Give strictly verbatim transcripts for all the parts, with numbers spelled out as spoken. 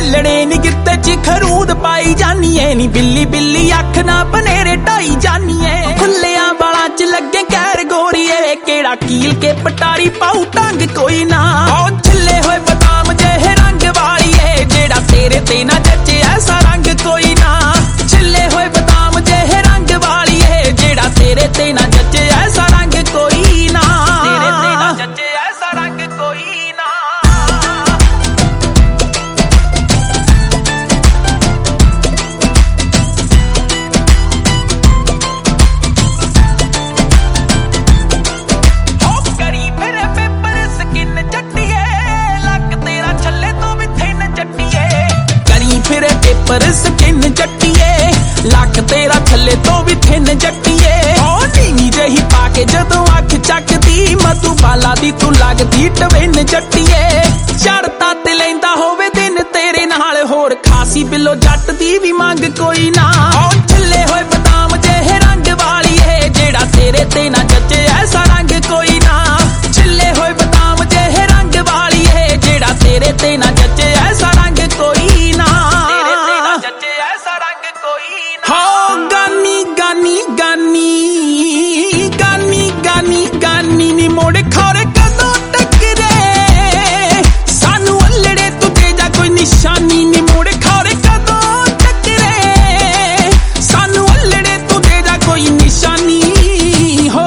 ਝੱਲਣੇ ਨੀ ਗਿੱਤੇ ਚ ਖਰੂਦ ਪਾਈ ਜਾਨੀਏ ਨੀ ਬਿੱਲੀ ਬਿੱਲੀ ਅੱਖ ਨਾ ਬਨੇਰੇ ਢਾਈ ਜਾਨੀਏ ਖੁੱਲਿਆਂ ਵਾਲਾਂ ਚ ਲੱਗੇ ਕਹਿਰ ਗੋਰੀਏ ਕਿਹੜਾ ਕੀਲ ਕੇ ਪਟਾਰੀ ਪਾਉ ਟੰਗ ਕੋਈ ਨਾ ਉਹ ਛਿੱਲੇ ਹੋਏ ਬਦਾਮ ਜਿਹੇ ਰੰਗ ਵਾਲੀਏ ਜਿਹੜਾ ਤੇਰੇ ਤੇ ਨਾ ਜੱਚੇ ਐਸਾ ਰੰਗ ਕੋਈ ਨਾ ਛਿੱਲੇ ਹੋਏ ਬਦਾਮ ਜਿਹੇ ਰੰਗ ਵਾਲੀਏ ਜਿਹੜਾ ਤੇਰੇ ਤੇ ਨਾ ਜੱਚੇ ਐਸਾ ਰੰਗ ਕੋਈ ਨਾ ਤੇਰੇ ਤੇ ਨਾ ਜੱਚੇ ਐਸਾ ਰੰਗ ਕੋਈ ਨਾ ਪਰ ਸਕਿਨ ਜੱਟੀਏ ਲੱਕ ਤੇਰਾ ਥੱਲੇ ਤੋਂ ਵੀ ਥਿੰਨ ਜੱਟੀਏ ਉਹ ਨੀਵੀਂ ਜਿਹੀ ਪਾ ਕੇ ਜਦੋਂ ਅੱਖ ਚੱਕਦੀ ਮਧੂਬਾਲਾ ਦੀ ਤੂੰ ਲੱਗਦੀ ਟਵਿਨ ਜੱਟੀਏ ਚੜਤਾ ਤੇ ਲੈਂਦਾ ਹੋਵੇ ਦਿਨ ਤੇਰੇ ਨਾਲ ਹੋਰ ਖਾਸੀ ਬਿੱਲੋ ਜੱਟ ਦੀ ਵੀ ਮੰਗ ਕੋਈ ਨਾ ਉਹ ਛਿੱਲੇ ਹੋਏ ਬਦਾਮ ਜਿਹੇ ਰੰਗ ਵਾਲੀਏ ਜਿਹੜਾ ਤੇਰੇ ਤੇ ਨਾ ਜੱਚੇ ਐਸਾ ਰੰਗ ਕੋਈ ਨਾ ਛਿੱਲੇ ਹੋਏ ਬਦਾਮ ਜਿਹੇ ਰੰਗ ਵਾਲੀਏ ਜਿਹੜਾ ਤੇਰੇ ਤੇ ਨਾ ਜੱਚੇ ਐਸਾ ਰੰਗ ਕੋਈ ਨਾ ਨਿਸ਼ਾਨੀ ਨੀ ਮੋੜ ਖਾਰੇ ਕਦੋਂ ਟੱਕਰੇ ਸਾਨੂੰ ਅੱਲੜੇ ਤੂੰ ਦੇ ਜਾ ਕੋਈ ਨਿਸ਼ਾਨੀ ਹੋ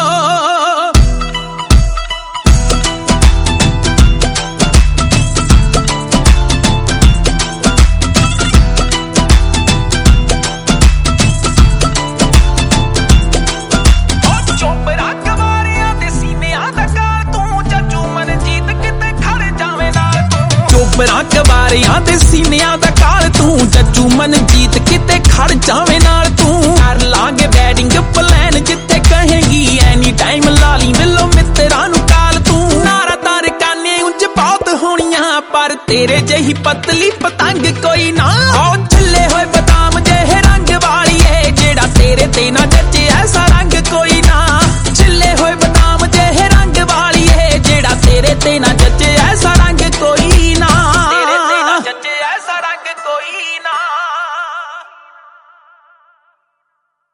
ਉਹ ਚੋਪਰਾ ਕਵਾਰਿਆਂ ਦੇ ਸੀਨਿਆਂ ਦਾ ਕਾਲ ਤੂੰ ਜੱਜੂ ਮਨਜੀਤ ਕਿਤੇ ਖੜ ਜਾਵੇਂ ਨਾਲ ਤੂੰ ਚੋਪਰਾ ਕਵਾਰਿਆਂ ਦੇ ਸੀਨਿਆਂ ਦਾ ਕਾਲ ਤੂੰ ਜੱਜੂ ਮਨਜੀਤ ਕਿਤੇ ਖੜ ਜਾਵੇਂ ਨਾਲ ਤੂੰ ਕਰ ਲਾਂਗੇ ਬੈਡਿੰਗ ਪਲਾਨ ਜਿੱਥੇ ਕਹੇਗੀ ਐਨੀ ਟਾਈਮ ਲਾ ਲਈ ਮਿਲੋ ਮਿੱਤਰਾਂ ਨੂੰ ਕਾਲ ਤੂੰ ਨਾਰਾ ਤਾਰ ਕਾਨੇ ਉਂਝ ਬਹੁਤ ਹੋਣੀਆਂ ਪਰ ਤੇਰੇ ਜਿਹੀ ਪਤਲੀ ਪਤੰਗ ਕੋਈ ਨਾ